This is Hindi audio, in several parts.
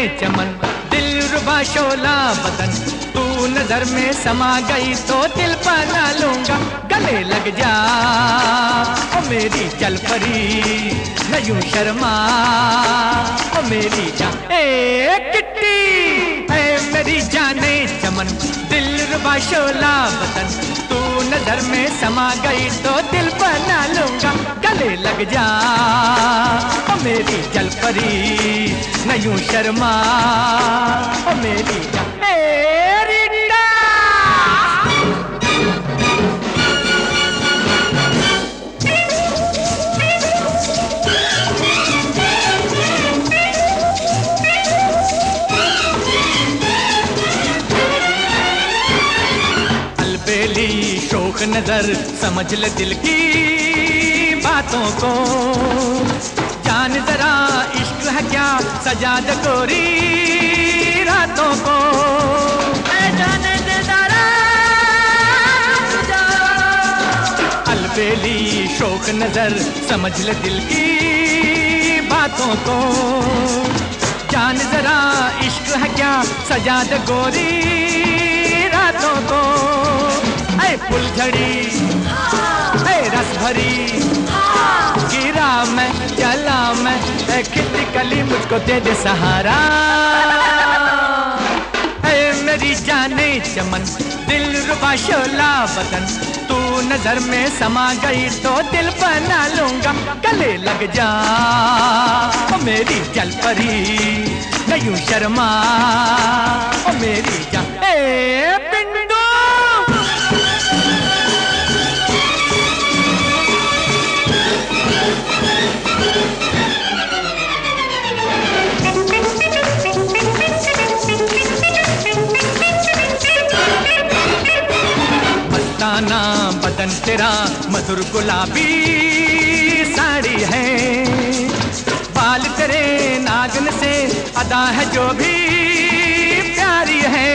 चमन दिलरुबा शोला बदन, तू नजर में समा गई तो दिल बना लूंगा। गले लग जा ओ मेरी चल परी, न यूं शर्मा ओ मेरी जान। ए किट्टी है मेरी जाने चमन दिलरुबा शोला बदन, तू नजर में समा गई तो दिल बना लूंगा। गले लग जा ओ मेरी जल परी, न यूं शर्मा ओ मेरी जान। अलबेली शोख नजर समझ ले दिल की बातों को, जान जरा इश्क है क्या सजा दे गोरी रातों को। जाने दे दारा अलबेली शोख नजर समझ ले दिल की बातों को, जान जरा इश्क है क्या सजा दे गोरी रातों को। ऐ फुलझड़ी ऐ रस भरी गिरा मैं चला मैं, खिटी कली मुझको दे दे सहारा। ऐ मेरी जाने चमन दिलरुबा शोला बदन, तू नजर में समा गई तो दिल बना लूंगा। गले लग जा ओ मेरी जल परी, न यूं शर्मा ओ मेरी जान। ए पिंडू मस्ताना बदन तेरा मधुर गुलाबी साड़ी है, बाल तेरे नागिन से अदा है जो भी प्यारी है।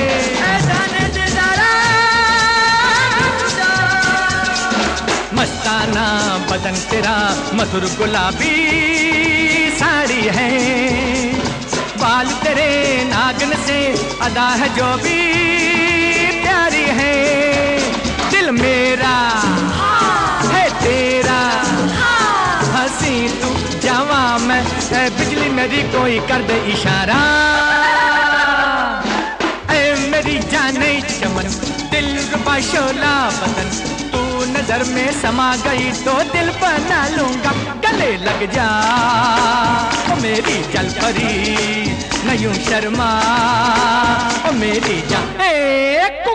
मस्ताना बदन तेरा मधुर गुलाबी साड़ी है, बाल तेरे नागिन से अदा है जो भी प्यारी है। दिल मेरा है तेरा हंसी तू जवां मैं, बिजली मेरी कोई कर दे इशारा। ऐ मेरी जाने चमन दिलरुबा शोला बदन, तू नजर में समा गई तो दिल बना लूंगा। गले लग जा ओ मेरी जल परी, न यूं शर्मा ओ मेरी जान।